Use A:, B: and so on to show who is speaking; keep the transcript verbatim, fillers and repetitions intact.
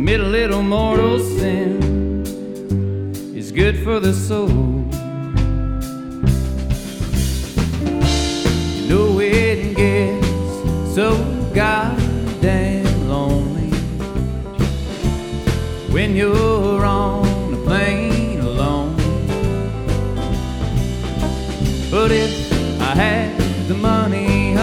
A: commit a little mortal sin is good for the soul.